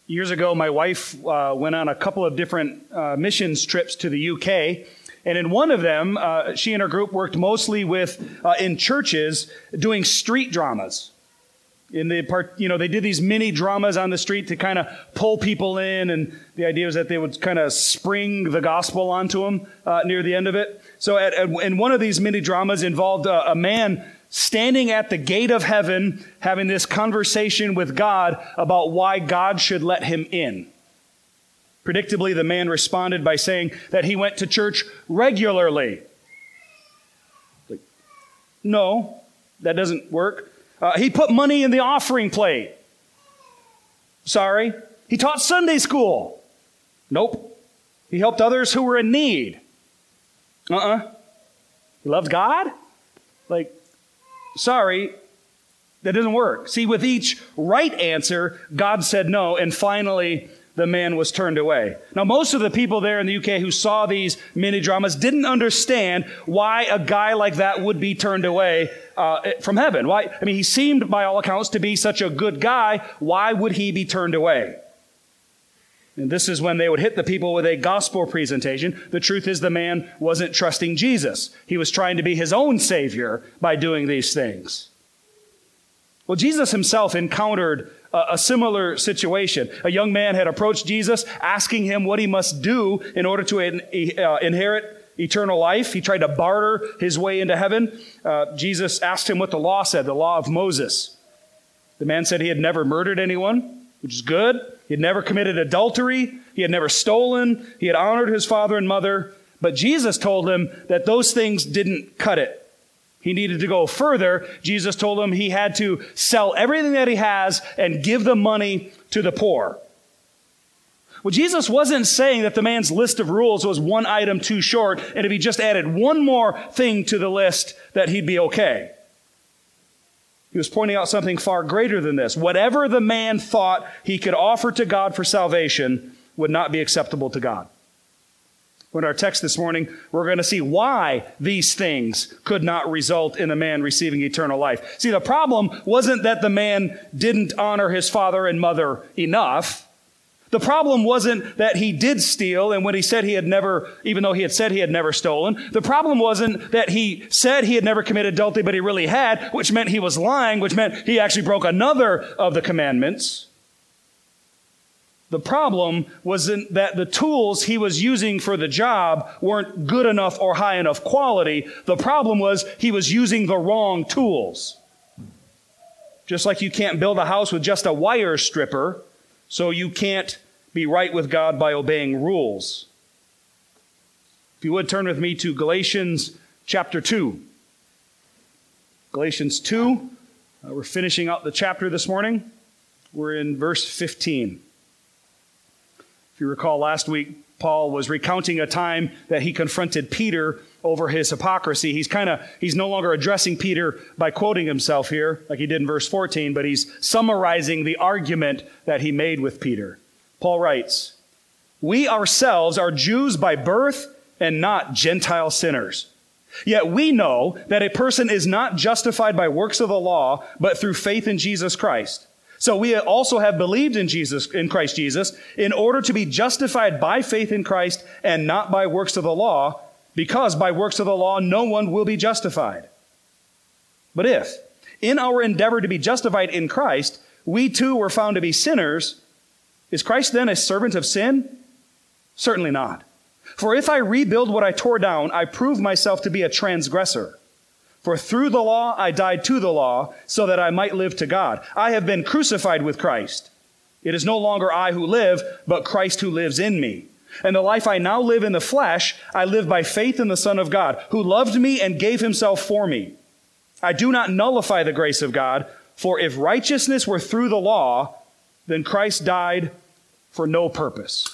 Years ago, my wife went on a couple of different missions trips to the UK. And in one of them, she and her group worked mostly in churches doing street dramas. They did these mini dramas on the street to kind of pull people in. And the idea was that they would kind of spring the gospel onto them near the end of it. So in one of these mini dramas involved a man standing at the gate of heaven, having this conversation with God about why God should let him in. Predictably, the man responded by saying that he went to church regularly. No, that doesn't work. He put money in the offering plate. Sorry. He taught Sunday school. Nope. He helped others who were in need. He loved God? Sorry, that doesn't work. See, with each right answer, God said no, and finally, the man was turned away. Now, most of the people there in the UK who saw these mini dramas didn't understand why a guy like that would be turned away from heaven. Why? I mean, he seemed, by all accounts, to be such a good guy. Why would he be turned away? And this is when they would hit the people with a gospel presentation. The truth is the man wasn't trusting Jesus. He was trying to be his own savior by doing these things. Well, Jesus himself encountered a similar situation. A young man had approached Jesus, asking him what he must do in order to inherit eternal life. He tried to barter his way into heaven. Jesus asked him what the law said, the law of Moses. The man said he had never murdered anyone, which is good. He had never committed adultery. He had never stolen. He had honored his father and mother. But Jesus told him that those things didn't cut it. He needed to go further. Jesus told him he had to sell everything that he has and give the money to the poor. Well, Jesus wasn't saying that the man's list of rules was one item too short, and if he just added one more thing to the list, that he'd be okay. He was pointing out something far greater than this. Whatever the man thought he could offer to God for salvation would not be acceptable to God. In our text this morning, we're going to see why these things could not result in a man receiving eternal life. See, the problem wasn't that the man didn't honor his father and mother enough. The problem wasn't that he did steal, and when he said he had never, even though he had said he had never stolen, the problem wasn't that he said he had never committed adultery, but he really had, which meant he was lying, which meant he actually broke another of the commandments. The problem wasn't that the tools he was using for the job weren't good enough or high enough quality. The problem was he was using the wrong tools. Just like you can't build a house with just a wire stripper, so you can't be right with God by obeying rules. If you would, turn with me to Galatians chapter 2. Galatians 2. We're finishing up the chapter this morning. We're in verse 15. If you recall, last week, Paul was recounting a time that he confronted Peter over his hypocrisy. He's no longer addressing Peter by quoting himself here, like he did in verse 14, but he's summarizing the argument that he made with Peter. Paul writes, "We ourselves are Jews by birth and not Gentile sinners. Yet we know that a person is not justified by works of the law, but through faith in Jesus Christ. So we also have believed in Christ Jesus, in order to be justified by faith in Christ and not by works of the law, because by works of the law no one will be justified. But if, in our endeavor to be justified in Christ, we too were found to be sinners, is Christ then a servant of sin? Certainly not. For if I rebuild what I tore down, I prove myself to be a transgressor. For through the law I died to the law, so that I might live to God. I have been crucified with Christ. It is no longer I who live, but Christ who lives in me. And the life I now live in the flesh, I live by faith in the Son of God, who loved me and gave himself for me. I do not nullify the grace of God, for if righteousness were through the law, then Christ died for no purpose."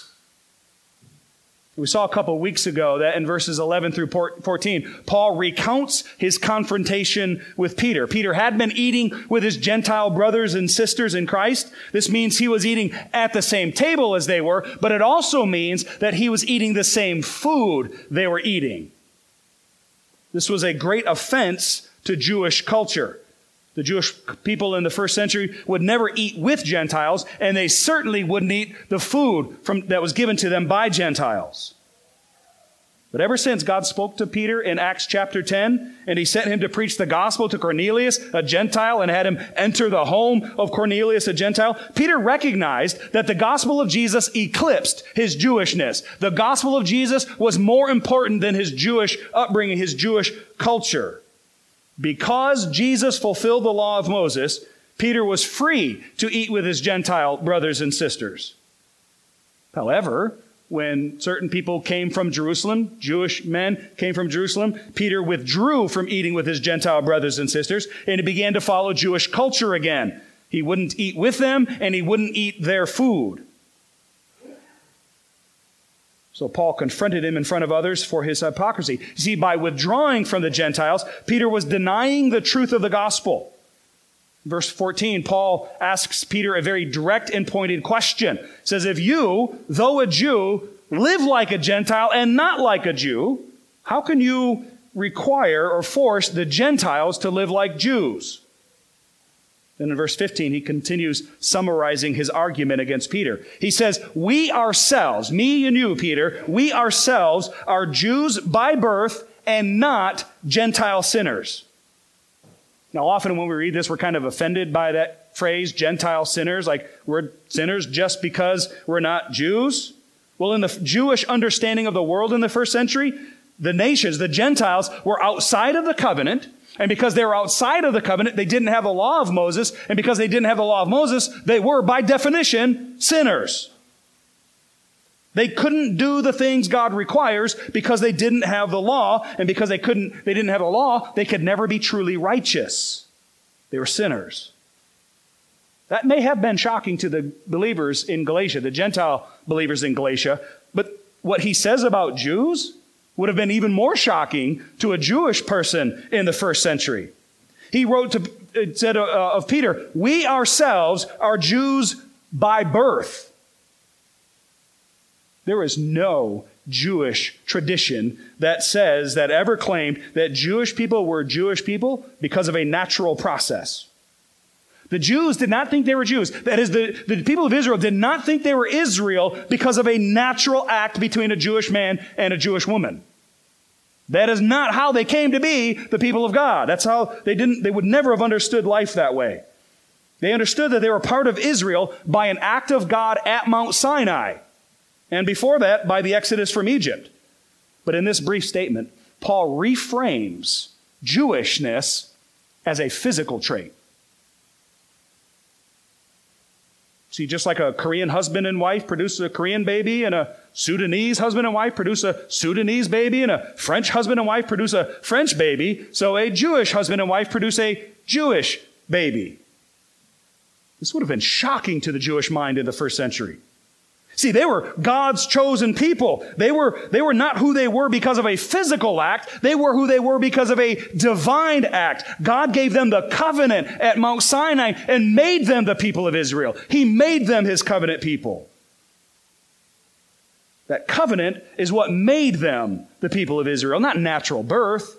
We saw a couple of weeks ago that in verses 11 through 14, Paul recounts his confrontation with Peter. Peter had been eating with his Gentile brothers and sisters in Christ. This means he was eating at the same table as they were, but it also means that he was eating the same food they were eating. This was a great offense to Jewish culture. The Jewish people in the first century would never eat with Gentiles, and they certainly wouldn't eat the food that was given to them by Gentiles. But ever since God spoke to Peter in Acts chapter 10, and he sent him to preach the gospel to Cornelius, a Gentile, and had him enter the home of Cornelius, a Gentile, Peter recognized that the gospel of Jesus eclipsed his Jewishness. The gospel of Jesus was more important than his Jewish upbringing, his Jewish culture. Because Jesus fulfilled the law of Moses, Peter was free to eat with his Gentile brothers and sisters. However, when certain people came from Jerusalem, Jewish men came from Jerusalem, Peter withdrew from eating with his Gentile brothers and sisters, and he began to follow Jewish culture again. He wouldn't eat with them, and he wouldn't eat their food. So Paul confronted him in front of others for his hypocrisy. You see, by withdrawing from the Gentiles, Peter was denying the truth of the gospel. Verse 14, Paul asks Peter a very direct and pointed question. He says, if you, though a Jew, live like a Gentile and not like a Jew, how can you require or force the Gentiles to live like Jews? Then in verse 15, he continues summarizing his argument against Peter. He says, we ourselves, me and you, Peter, we ourselves are Jews by birth and not Gentile sinners. Now, often when we read this, we're kind of offended by that phrase, Gentile sinners, like we're sinners just because we're not Jews. Well, in the Jewish understanding of the world in the first century, the nations, the Gentiles, were outside of the covenant. And because they were outside of the covenant, they didn't have the law of Moses. And because they didn't have the law of Moses, they were, by definition, sinners. They couldn't do the things God requires because they didn't have the law. And because they didn't have the law, they could never be truly righteous. They were sinners. That may have been shocking to the believers in Galatia, the Gentile believers in Galatia. But what he says about Jews would have been even more shocking to a Jewish person in the first century. He said of Peter, we ourselves are Jews by birth. There is no Jewish tradition that ever claimed that Jewish people were Jewish people because of a natural process. The Jews did not think they were Jews. That is, the people of Israel did not think they were Israel because of a natural act between a Jewish man and a Jewish woman. That is not how they came to be the people of God. That's how they would never have understood life that way. They understood that they were part of Israel by an act of God at Mount Sinai. And before that, by the Exodus from Egypt. But in this brief statement, Paul reframes Jewishness as a physical trait. See, just like a Korean husband and wife produce a Korean baby, and a Sudanese husband and wife produce a Sudanese baby, and a French husband and wife produce a French baby, so a Jewish husband and wife produce a Jewish baby. This would have been shocking to the Jewish mind in the first century. See, they were God's chosen people. They were not who they were because of a physical act. They were who they were because of a divine act. God gave them the covenant at Mount Sinai and made them the people of Israel. He made them his covenant people. That covenant is what made them the people of Israel, not natural birth.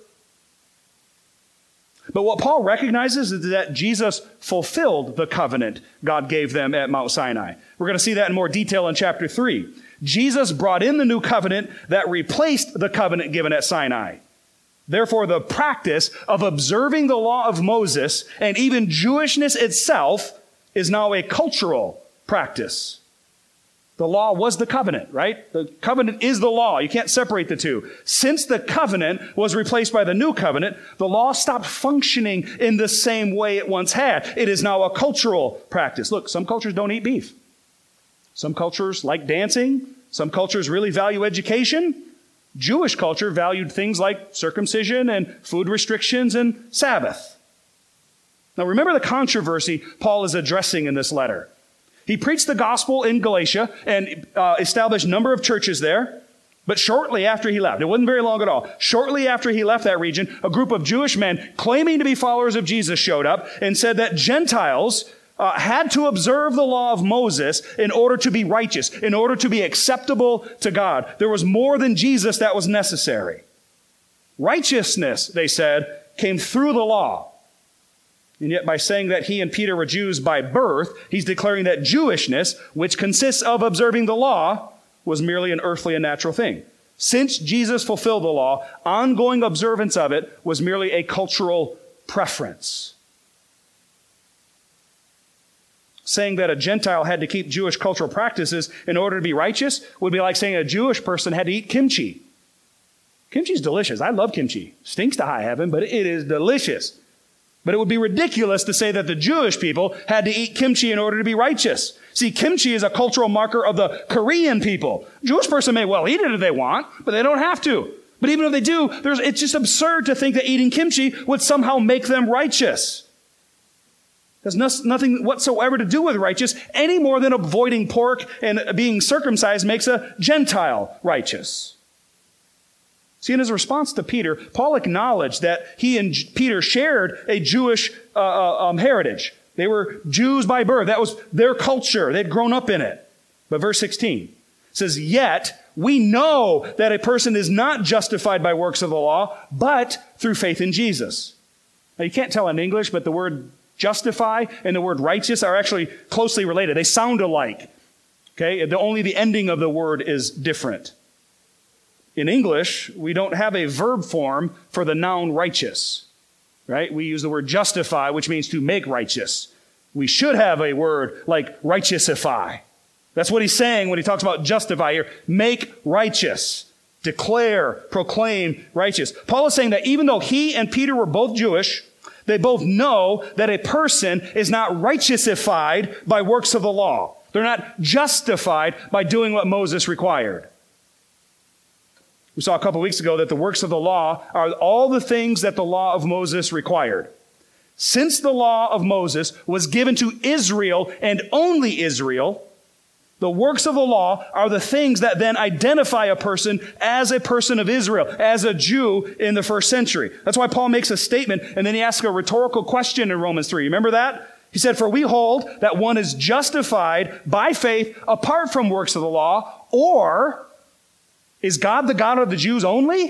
But what Paul recognizes is that Jesus fulfilled the covenant God gave them at Mount Sinai. We're going to see that in more detail in chapter 3. Jesus brought in the new covenant that replaced the covenant given at Sinai. Therefore, the practice of observing the law of Moses and even Jewishness itself is now a cultural practice. The law was the covenant, right? The covenant is the law. You can't separate the two. Since the covenant was replaced by the new covenant, the law stopped functioning in the same way it once had. It is now a cultural practice. Look, some cultures don't eat beef. Some cultures like dancing. Some cultures really value education. Jewish culture valued things like circumcision and food restrictions and Sabbath. Now remember the controversy Paul is addressing in this letter. He preached the gospel in Galatia and established a number of churches there. But shortly after he left, it wasn't very long at all, shortly after he left that region, a group of Jewish men claiming to be followers of Jesus showed up and said that Gentiles had to observe the law of Moses in order to be righteous, in order to be acceptable to God. There was more than Jesus that was necessary. Righteousness, they said, came through the law. And yet by saying that he and Peter were Jews by birth, he's declaring that Jewishness, which consists of observing the law, was merely an earthly and natural thing. Since Jesus fulfilled the law, ongoing observance of it was merely a cultural preference. Saying that a Gentile had to keep Jewish cultural practices in order to be righteous would be like saying a Jewish person had to eat kimchi. Kimchi's delicious. I love kimchi. Stinks to high heaven, but it is delicious. But it would be ridiculous to say that the Jewish people had to eat kimchi in order to be righteous. See, kimchi is a cultural marker of the Korean people. A Jewish person may well eat it if they want, but they don't have to. But even if they do, it's just absurd to think that eating kimchi would somehow make them righteous. It has nothing whatsoever to do with righteous, any more than avoiding pork and being circumcised makes a Gentile righteous. See, in his response to Peter, Paul acknowledged that he and Peter shared a Jewish heritage. They were Jews by birth. That was their culture. They'd grown up in it. But verse 16 says, "Yet we know that a person is not justified by works of the law, but through faith in Jesus." Now, you can't tell in English, but the word justify and the word righteous are actually closely related. They sound alike. Okay? Only the ending of the word is different. In English, we don't have a verb form for the noun righteous, right? We use the word justify, which means to make righteous. We should have a word like righteousify. That's what he's saying when he talks about justify here. Make righteous. Declare, proclaim righteous. Paul is saying that even though he and Peter were both Jewish, they both know that a person is not righteousified by works of the law. They're not justified by doing what Moses required. We saw a couple weeks ago that the works of the law are all the things that the law of Moses required. Since the law of Moses was given to Israel and only Israel, the works of the law are the things that then identify a person as a person of Israel, as a Jew in the first century. That's why Paul makes a statement and then he asks a rhetorical question in Romans 3. Remember that? He said, "For we hold that one is justified by faith apart from works of the law, or is God the God of the Jews only?"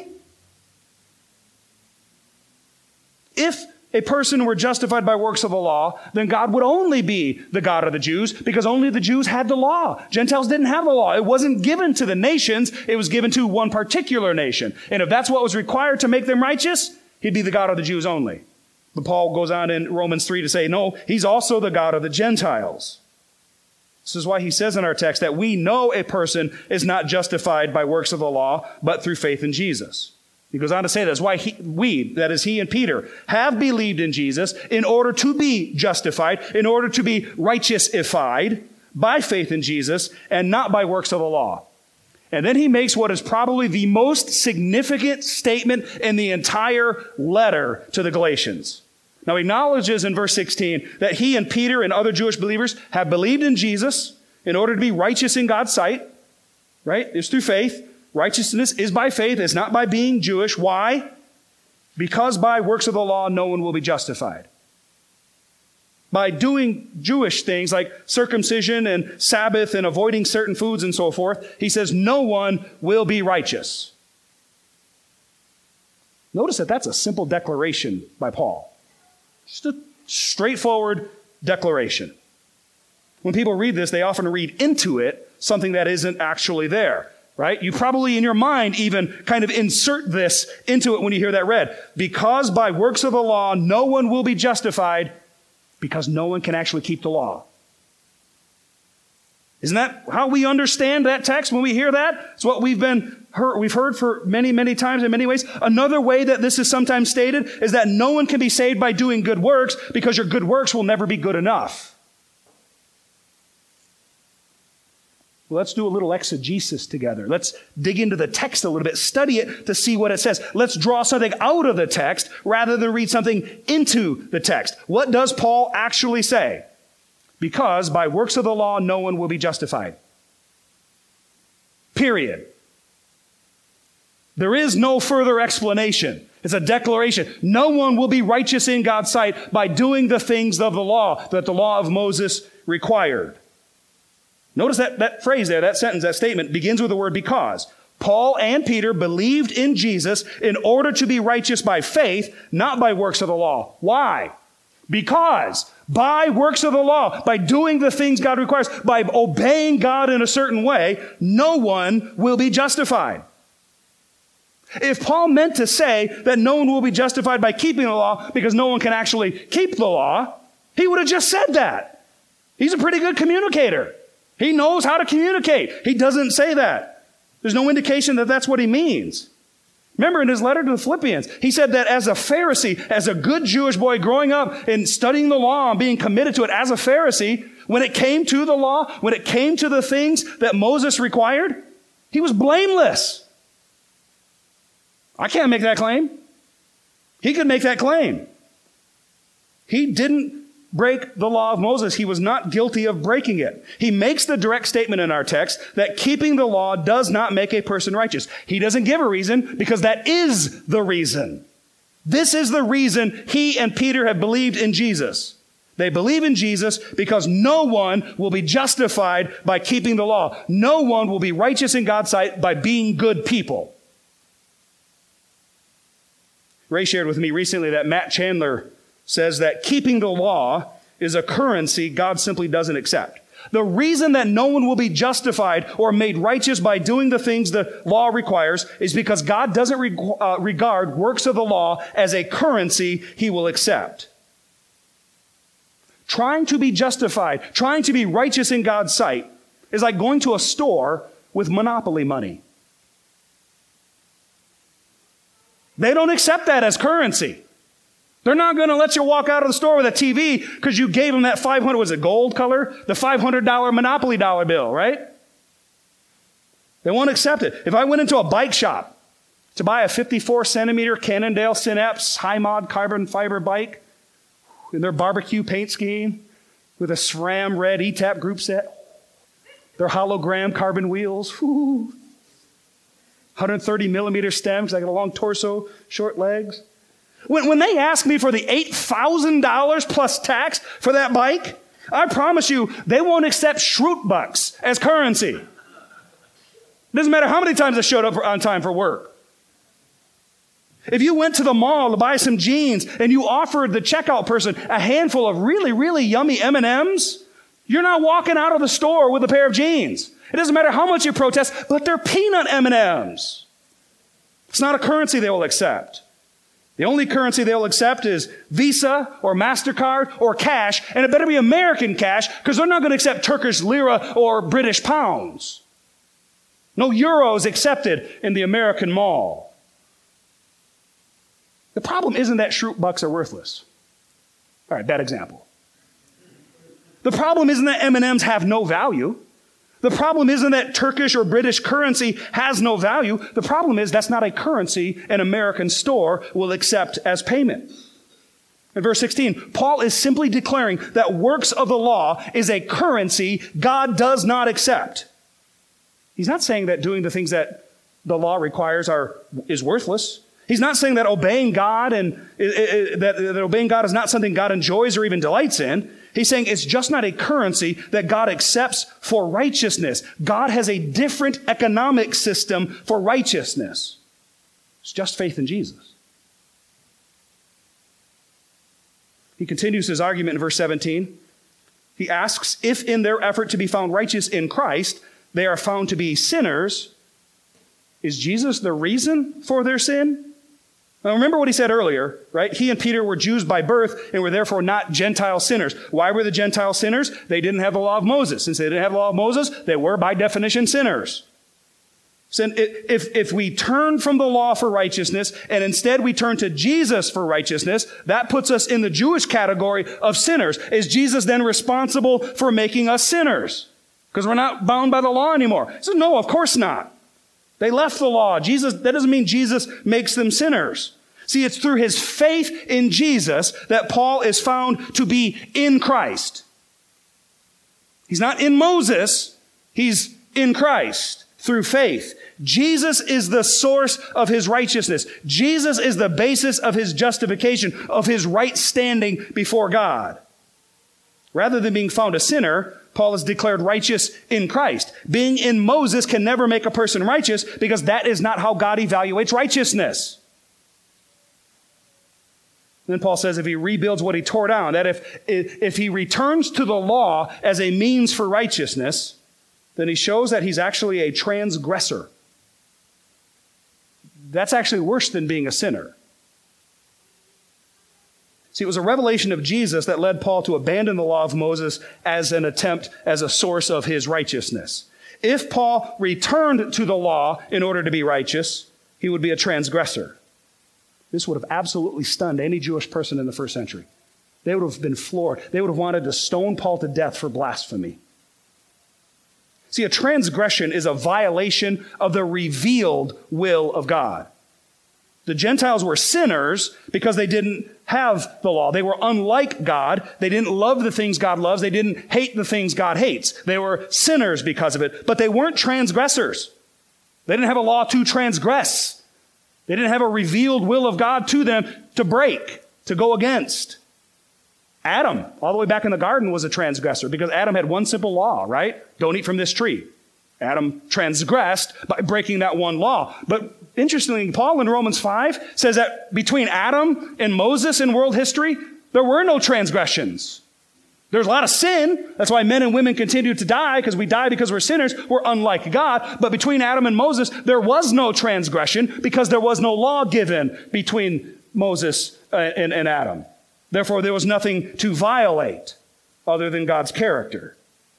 If a person were justified by works of the law, then God would only be the God of the Jews because only the Jews had the law. Gentiles didn't have the law. It wasn't given to the nations. It was given to one particular nation. And if that's what was required to make them righteous, he'd be the God of the Jews only. But Paul goes on in Romans 3 to say, no, he's also the God of the Gentiles. This is why he says in our text that we know a person is not justified by works of the law, but through faith in Jesus. He goes on to say that's why we, that is he and Peter, have believed in Jesus in order to be justified, in order to be righteousified by faith in Jesus and not by works of the law. And then he makes what is probably the most significant statement in the entire letter to the Galatians. Now, he acknowledges in verse 16 that he and Peter and other Jewish believers have believed in Jesus in order to be righteous in God's sight, right? It's through faith. Righteousness is by faith. It's not by being Jewish. Why? Because by works of the law, no one will be justified. By doing Jewish things like circumcision and Sabbath and avoiding certain foods and so forth, he says no one will be righteous. Notice that that's a simple declaration by Paul. Just a straightforward declaration. When people read this, they often read into it something that isn't actually there, right? You probably in your mind even kind of insert this into it when you hear that read. Because by works of the law, no one will be justified because no one can actually keep the law. Isn't that how we understand that text when we hear that? It's what we've heard for many, many times in many ways. Another way that this is sometimes stated is that no one can be saved by doing good works because your good works will never be good enough. Well, let's do a little exegesis together. Let's dig into the text a little bit, study it to see what it says. Let's draw something out of the text rather than read something into the text. What does Paul actually say? Because by works of the law, no one will be justified. Period. There is no further explanation. It's a declaration. No one will be righteous in God's sight by doing the things of the law that the law of Moses required. Notice that phrase there, that sentence, that statement begins with the word because. Paul and Peter believed in Jesus in order to be righteous by faith, not by works of the law. Why? Because by works of the law, by doing the things God requires, by obeying God in a certain way, no one will be justified. If Paul meant to say that no one will be justified by keeping the law because no one can actually keep the law, he would have just said that. He's a pretty good communicator. He knows how to communicate. He doesn't say that. There's no indication that that's what he means. Remember in his letter to the Philippians, he said that as a Pharisee, as a good Jewish boy growing up and studying the law and being committed to it as a Pharisee, when it came to the law, when it came to the things that Moses required, he was blameless. I can't make that claim. He could make that claim. He didn't break the law of Moses. He was not guilty of breaking it. He makes the direct statement in our text that keeping the law does not make a person righteous. He doesn't give a reason because that is the reason. This is the reason he and Peter have believed in Jesus. They believe in Jesus because no one will be justified by keeping the law. No one will be righteous in God's sight by being good people. Ray shared with me recently that Matt Chandler says that keeping the law is a currency God simply doesn't accept. The reason that no one will be justified or made righteous by doing the things the law requires is because God doesn't regard works of the law as a currency he will accept. Trying to be justified, trying to be righteous in God's sight is like going to a store with monopoly money. They don't accept that as currency. They're not going to let you walk out of the store with a TV because you gave them that was it gold color? The $500 Monopoly dollar bill, right? They won't accept it. If I went into a bike shop to buy a 54 centimeter Cannondale Synapse high mod carbon fiber bike in their barbecue paint scheme with a SRAM red ETAP group set, their hologram carbon wheels, 130 millimeter stems, I got a long torso, short legs. When they ask me for the $8,000 plus tax for that bike, I promise you they won't accept Schrute bucks as currency. It doesn't matter how many times I showed up on time for work. If you went to the mall to buy some jeans and you offered the checkout person a handful of really, really yummy M&Ms, you're not walking out of the store with a pair of jeans. It doesn't matter how much you protest, but they're peanut M&Ms. It's not a currency they will accept. The only currency they'll accept is Visa or MasterCard or cash, and it better be American cash because they're not going to accept Turkish lira or British pounds. No euros accepted in the American mall. The problem isn't that Schrute bucks are worthless. All right, bad example. The problem isn't that M&Ms have no value. The problem isn't that Turkish or British currency has no value. The problem is that's not a currency an American store will accept as payment. In verse 16, Paul is simply declaring that works of the law is a currency God does not accept. He's not saying that doing the things that the law requires is worthless. He's not saying that obeying God that obeying God is not something God enjoys or even delights in. He's saying it's just not a currency that God accepts for righteousness. God has a different economic system for righteousness. It's just faith in Jesus. He continues his argument in verse 17. He asks, if in their effort to be found righteous in Christ, they are found to be sinners, is Jesus the reason for their sin? Now remember what he said earlier, right? He and Peter were Jews by birth and were therefore not Gentile sinners. Why were the Gentile sinners? They didn't have the law of Moses. Since they didn't have the law of Moses, they were by definition sinners. So if we turn from the law for righteousness and instead we turn to Jesus for righteousness, that puts us in the Jewish category of sinners. Is Jesus then responsible for making us sinners? Because we're not bound by the law anymore. He says, no, of course not. They left the law. That doesn't mean Jesus makes them sinners. See, it's through his faith in Jesus that Paul is found to be in Christ. He's not in Moses. He's in Christ through faith. Jesus is the source of his righteousness. Jesus is the basis of his justification, of his right standing before God. Rather than being found a sinner, Paul is declared righteous in Christ. Being in Moses can never make a person righteous because that is not how God evaluates righteousness. Then Paul says if he rebuilds what he tore down, that if he returns to the law as a means for righteousness, then he shows that he's actually a transgressor. That's actually worse than being a sinner. See, it was a revelation of Jesus that led Paul to abandon the law of Moses as an attempt, as a source of his righteousness. If Paul returned to the law in order to be righteous, he would be a transgressor. This would have absolutely stunned any Jewish person in the first century. They would have been floored. They would have wanted to stone Paul to death for blasphemy. See, a transgression is a violation of the revealed will of God. The Gentiles were sinners because they didn't have the law. They were unlike God. They didn't love the things God loves. They didn't hate the things God hates. They were sinners because of it, but they weren't transgressors. They didn't have a law to transgress. They didn't have a revealed will of God to them to break, to go against. Adam, all the way back in the garden, was a transgressor because Adam had one simple law, right? Don't eat from this tree. Adam transgressed by breaking that one law. But interestingly, Paul in Romans 5 says that between Adam and Moses in world history, there were no transgressions. There's a lot of sin. That's why men and women continue to die, because we die because we're sinners. We're unlike God. But between Adam and Moses, there was no transgression because there was no law given between Moses and Adam. Therefore, there was nothing to violate other than God's character.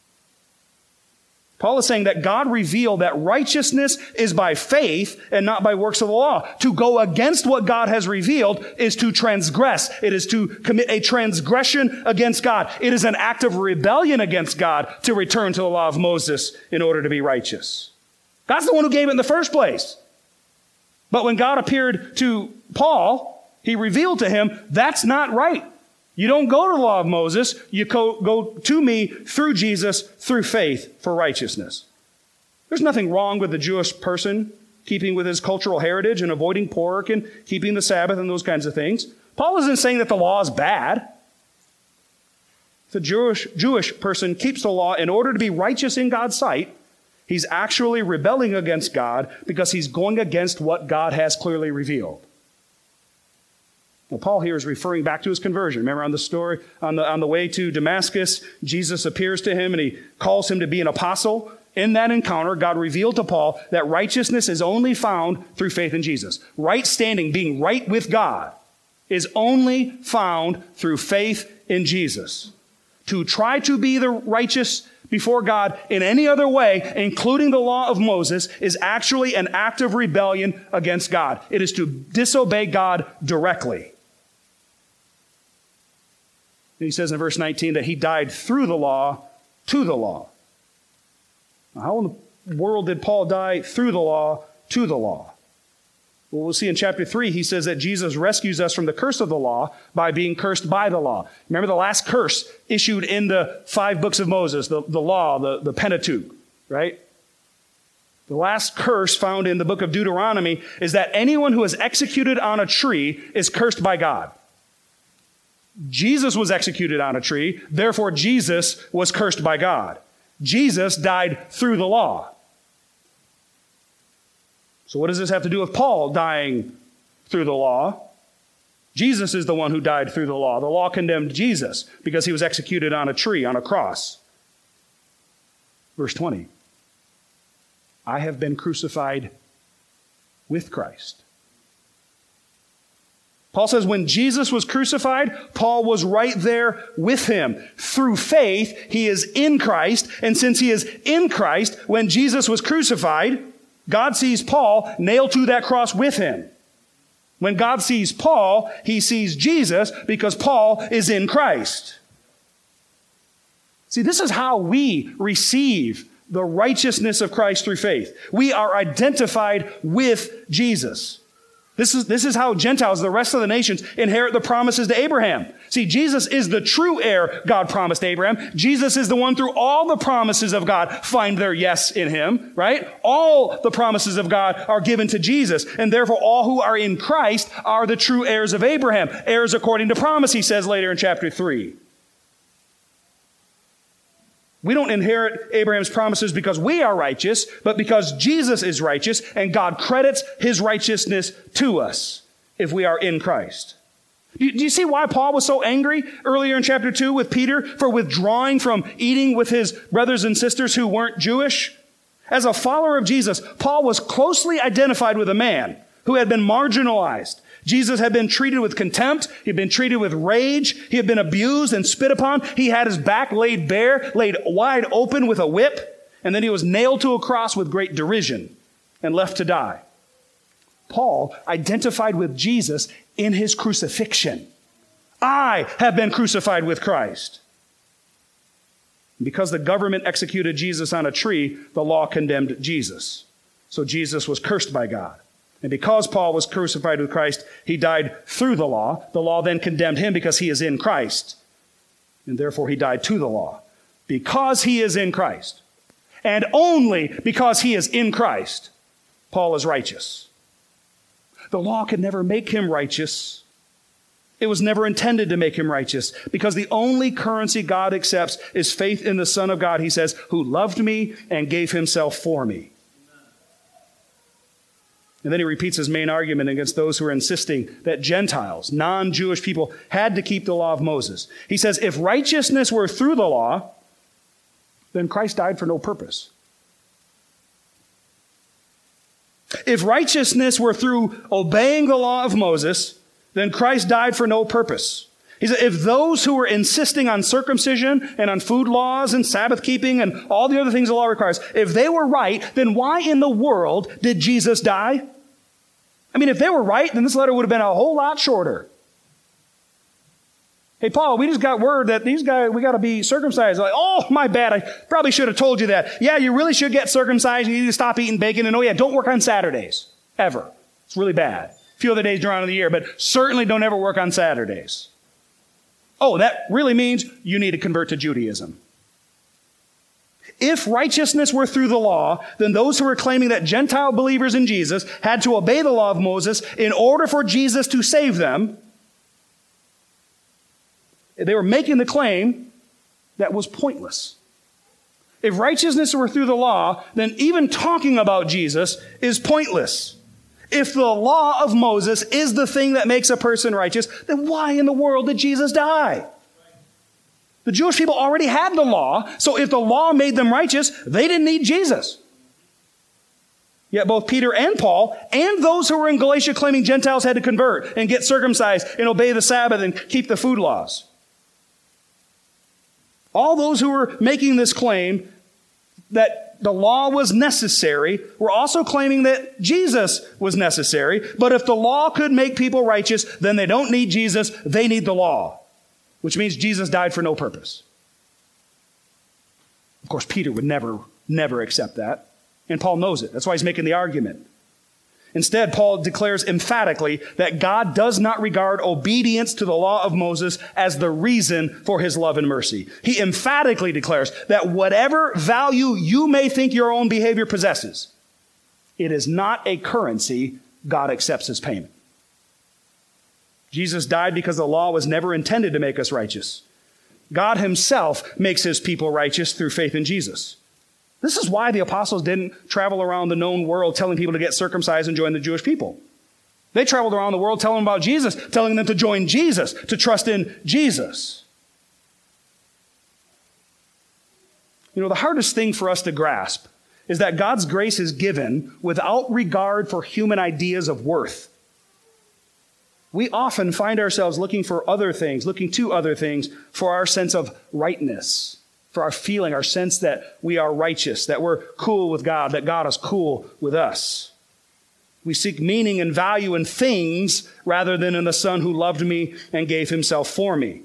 Paul is saying that God revealed that righteousness is by faith and not by works of the law. To go against what God has revealed is to transgress. It is to commit a transgression against God. It is an act of rebellion against God to return to the law of Moses in order to be righteous. God's the one who gave it in the first place. But when God appeared to Paul, he revealed to him, that's not right. You don't go to the law of Moses. You go to me through Jesus, through faith for righteousness. There's nothing wrong with the Jewish person keeping with his cultural heritage and avoiding pork and keeping the Sabbath and those kinds of things. Paul isn't saying that the law is bad. If a Jewish person keeps the law in order to be righteous in God's sight, he's actually rebelling against God because he's going against what God has clearly revealed. Well, Paul here is referring back to his conversion. Remember on the story, on the way to Damascus, Jesus appears to him and he calls him to be an apostle. In that encounter, God revealed to Paul that righteousness is only found through faith in Jesus. Right standing, being right with God, is only found through faith in Jesus. To try to be the righteous before God in any other way, including the law of Moses, is actually an act of rebellion against God. It is to disobey God directly. He says in verse 19 that he died through the law to the law. Now, how in the world did Paul die through the law to the law? Well, we'll see in chapter 3, he says that Jesus rescues us from the curse of the law by being cursed by the law. Remember the last curse issued in the 5 books of Moses, the law, the Pentateuch, right? The last curse found in the book of Deuteronomy is that anyone who is executed on a tree is cursed by God. Jesus was executed on a tree, therefore Jesus was cursed by God. Jesus died through the law. So what does this have to do with Paul dying through the law? Jesus is the one who died through the law. The law condemned Jesus because he was executed on a tree, on a cross. Verse 20. I have been crucified with Christ. Paul says when Jesus was crucified, Paul was right there with him. Through faith, he is in Christ. And since he is in Christ, when Jesus was crucified, God sees Paul nailed to that cross with him. When God sees Paul, he sees Jesus because Paul is in Christ. See, this is how we receive the righteousness of Christ through faith. We are identified with Jesus. This is how Gentiles, the rest of the nations, inherit the promises to Abraham. See, Jesus is the true heir God promised Abraham. Jesus is the one through all the promises of God find their yes in him, right? All the promises of God are given to Jesus. And therefore, all who are in Christ are the true heirs of Abraham. Heirs according to promise, he says later in chapter 3. We don't inherit Abraham's promises because we are righteous, but because Jesus is righteous and God credits his righteousness to us if we are in Christ. Do you see why Paul was so angry earlier in chapter 2 with Peter for withdrawing from eating with his brothers and sisters who weren't Jewish? As a follower of Jesus, Paul was closely identified with a man who had been marginalized. Jesus had been treated with contempt. He had been treated with rage. He had been abused and spit upon. He had his back laid bare, laid wide open with a whip, and then he was nailed to a cross with great derision and left to die. Paul identified with Jesus in his crucifixion. I have been crucified with Christ. Because the government executed Jesus on a tree, the law condemned Jesus. So Jesus was cursed by God. And because Paul was crucified with Christ, he died through the law. The law then condemned him because he is in Christ. And therefore he died to the law. Because he is in Christ, and only because he is in Christ, Paul is righteous. The law could never make him righteous. It was never intended to make him righteous, because the only currency God accepts is faith in the Son of God, he says, who loved me and gave himself for me. And then he repeats his main argument against those who are insisting that Gentiles, non-Jewish people, had to keep the law of Moses. He says, if righteousness were through the law, then Christ died for no purpose. If righteousness were through obeying the law of Moses, then Christ died for no purpose. He said, if those who were insisting on circumcision and on food laws and Sabbath keeping and all the other things the law requires, if they were right, then why in the world did Jesus die? I mean, if they were right, then this letter would have been a whole lot shorter. Hey, Paul, we just got word that these guys, we got to be circumcised. Like, oh, my bad. I probably should have told you that. Yeah, you really should get circumcised. You need to stop eating bacon. And oh, yeah, don't work on Saturdays. Ever. It's really bad. A few other days during the year, but certainly don't ever work on Saturdays. Oh, that really means you need to convert to Judaism. If righteousness were through the law, then those who were claiming that Gentile believers in Jesus had to obey the law of Moses in order for Jesus to save them, they were making the claim that was pointless. If righteousness were through the law, then even talking about Jesus is pointless. If the law of Moses is the thing that makes a person righteous, then why in the world did Jesus die? The Jewish people already had the law, so if the law made them righteous, they didn't need Jesus. Yet both Peter and Paul and those who were in Galatia claiming Gentiles had to convert and get circumcised and obey the Sabbath and keep the food laws. All those who were making this claim that the law was necessary were also claiming that Jesus was necessary. But if the law could make people righteous, then they don't need Jesus, they need the law. Which means Jesus died for no purpose. Of course, Peter would never accept that. And Paul knows it. That's why he's making the argument. Instead, Paul declares emphatically that God does not regard obedience to the law of Moses as the reason for his love and mercy. He emphatically declares that whatever value you may think your own behavior possesses, it is not a currency God accepts as payment. Jesus died because the law was never intended to make us righteous. God himself makes his people righteous through faith in Jesus. This is why the apostles didn't travel around the known world telling people to get circumcised and join the Jewish people. They traveled around the world telling them about Jesus, telling them to join Jesus, to trust in Jesus. You know, the hardest thing for us to grasp is that God's grace is given without regard for human ideas of worth. We often find ourselves looking to other things for our sense of rightness. For our feeling, our sense that we are righteous, that we're cool with God, that God is cool with us. We seek meaning and value in things rather than in the Son who loved me and gave himself for me.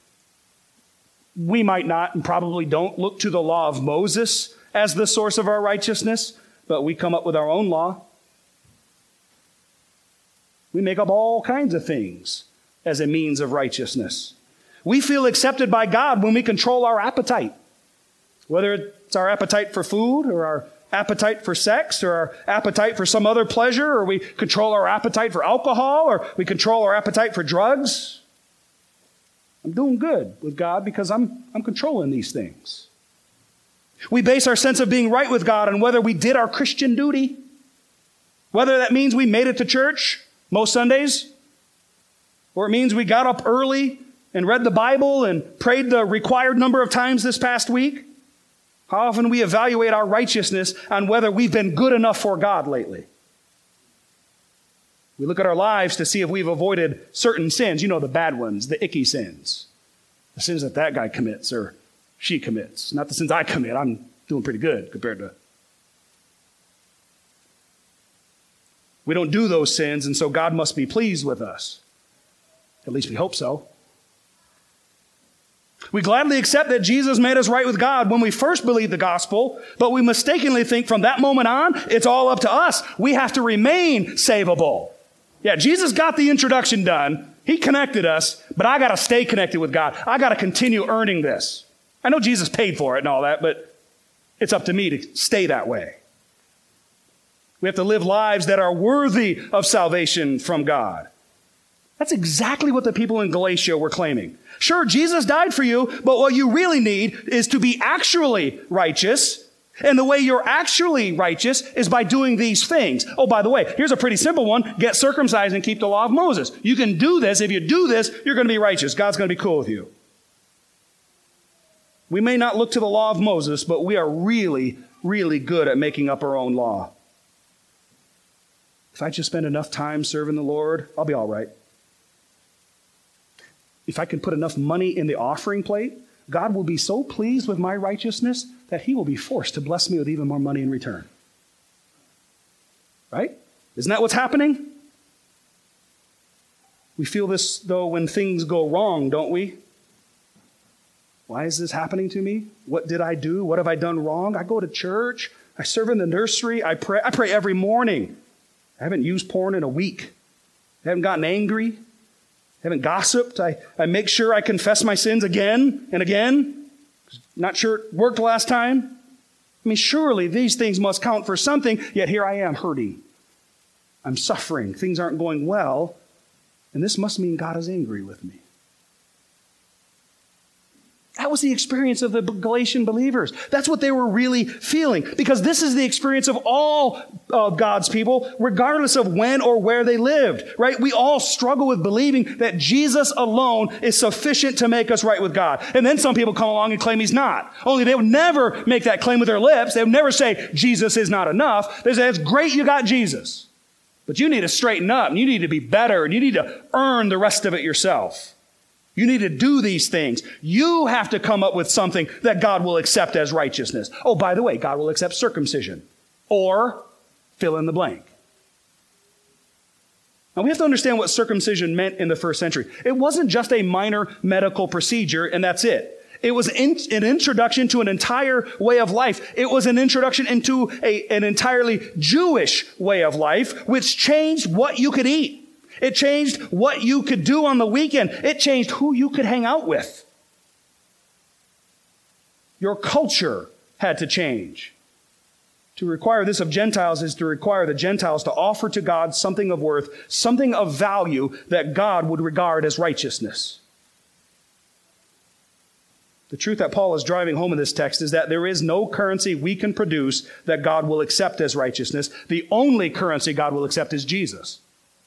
We might not and probably don't look to the law of Moses as the source of our righteousness, but we come up with our own law. We make up all kinds of things as a means of righteousness. We feel accepted by God when we control our appetite, whether it's our appetite for food or our appetite for sex or our appetite for some other pleasure, or we control our appetite for alcohol, or we control our appetite for drugs. I'm doing good with God because I'm controlling these things. We base our sense of being right with God on whether we did our Christian duty, whether that means we made it to church most Sundays, or it means we got up early and read the Bible and prayed the required number of times this past week. How often we evaluate our righteousness on whether we've been good enough for God lately. We look at our lives to see if we've avoided certain sins, the bad ones, the icky sins. The sins that guy commits or she commits. Not the sins I commit. I'm doing pretty good compared to. We don't do those sins, and so God must be pleased with us. At least we hope so. We gladly accept that Jesus made us right with God when we first believed the gospel, but we mistakenly think from that moment on, it's all up to us. We have to remain savable. Yeah, Jesus got the introduction done. He connected us, but I got to stay connected with God. I got to continue earning this. I know Jesus paid for it and all that, but it's up to me to stay that way. We have to live lives that are worthy of salvation from God. That's exactly what the people in Galatia were claiming. Sure, Jesus died for you, but what you really need is to be actually righteous. And the way you're actually righteous is by doing these things. Oh, by the way, here's a pretty simple one. Get circumcised and keep the law of Moses. You can do this. If you do this, you're going to be righteous. God's going to be cool with you. We may not look to the law of Moses, but we are really, really good at making up our own law. If I just spend enough time serving the Lord, I'll be all right. If I can put enough money in the offering plate, God will be so pleased with my righteousness that he will be forced to bless me with even more money in return. Right? Isn't that what's happening? We feel this, though, when things go wrong, don't we? Why is this happening to me? What did I do? What have I done wrong? I go to church. I serve in the nursery. I pray every morning. I haven't used porn in a week. I haven't gotten angry. I haven't gossiped. I make sure I confess my sins again and again. Not sure it worked last time. I mean, surely these things must count for something, yet here I am hurting. I'm suffering. Things aren't going well, and this must mean God is angry with me. That was the experience of the Galatian believers. That's what they were really feeling, because this is the experience of all of God's people, regardless of when or where they lived, right? We all struggle with believing that Jesus alone is sufficient to make us right with God. And then some people come along and claim he's not. Only they would never make that claim with their lips. They would never say, Jesus is not enough. They say, it's great you got Jesus, but you need to straighten up, and you need to be better, and you need to earn the rest of it yourself. You need to do these things. You have to come up with something that God will accept as righteousness. Oh, by the way, God will accept circumcision. Or fill in the blank. Now, we have to understand what circumcision meant in the first century. It wasn't just a minor medical procedure, and that's it. It was an introduction to an entire way of life. It was an introduction into an entirely Jewish way of life, which changed what you could eat. It changed what you could do on the weekend. It changed who you could hang out with. Your culture had to change. To require this of Gentiles is to require the Gentiles to offer to God something of worth, something of value that God would regard as righteousness. The truth that Paul is driving home in this text is that there is no currency we can produce that God will accept as righteousness. The only currency God will accept is Jesus.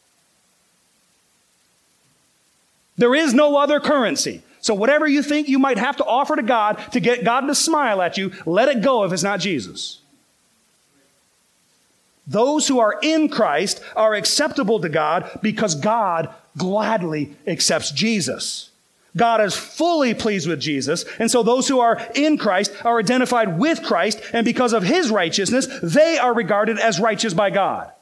There is no other currency. So whatever you think you might have to offer to God to get God to smile at you, let it go if it's not Jesus. Those who are in Christ are acceptable to God because God gladly accepts Jesus. God is fully pleased with Jesus, and so those who are in Christ are identified with Christ, and because of his righteousness, they are regarded as righteous by God.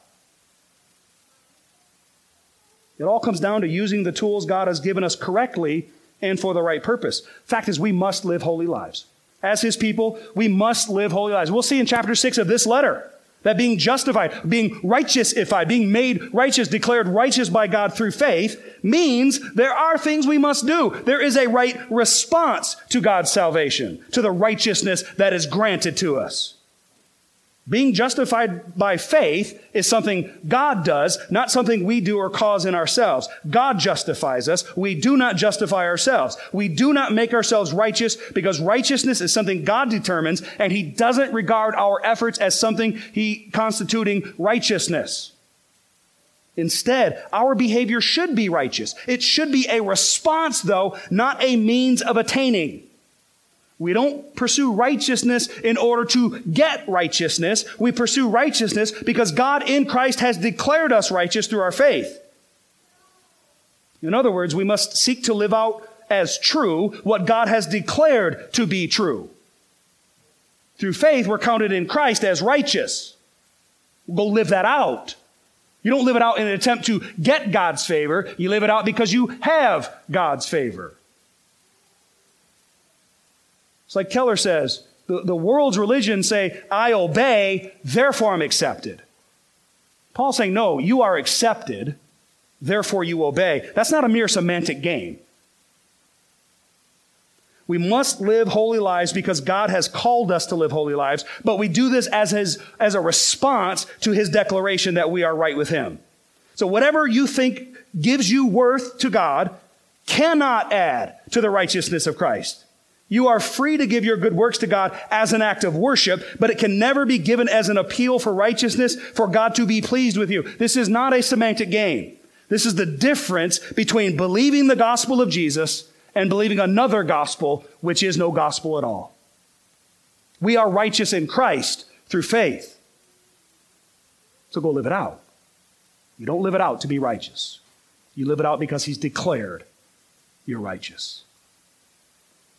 It all comes down to using the tools God has given us correctly and for the right purpose. Fact is, we must live holy lives. As his people, we must live holy lives. We'll see in chapter 6 of this letter that being justified, being righteousified, being made righteous, declared righteous by God through faith, means there are things we must do. There is a right response to God's salvation, to the righteousness that is granted to us. Being justified by faith is something God does, not something we do or cause in ourselves. God justifies us. We do not justify ourselves. We do not make ourselves righteous because righteousness is something God determines, and he doesn't regard our efforts as something constituting righteousness. Instead, our behavior should be righteous. It should be a response, though, not a means of attaining. We don't pursue righteousness in order to get righteousness. We pursue righteousness because God in Christ has declared us righteous through our faith. In other words, we must seek to live out as true what God has declared to be true. Through faith, we're counted in Christ as righteous. Go live that out. You don't live it out in an attempt to get God's favor. You live it out because you have God's favor. It's like Keller says, the world's religions say, I obey, therefore I'm accepted. Paul's saying, no, you are accepted, therefore you obey. That's not a mere semantic game. We must live holy lives because God has called us to live holy lives, but we do this as a response to his declaration that we are right with him. So whatever you think gives you worth to God cannot add to the righteousness of Christ. You are free to give your good works to God as an act of worship, but it can never be given as an appeal for righteousness, for God to be pleased with you. This is not a semantic game. This is the difference between believing the gospel of Jesus and believing another gospel, which is no gospel at all. We are righteous in Christ through faith. So go live it out. You don't live it out to be righteous. You live it out because he's declared you're righteous.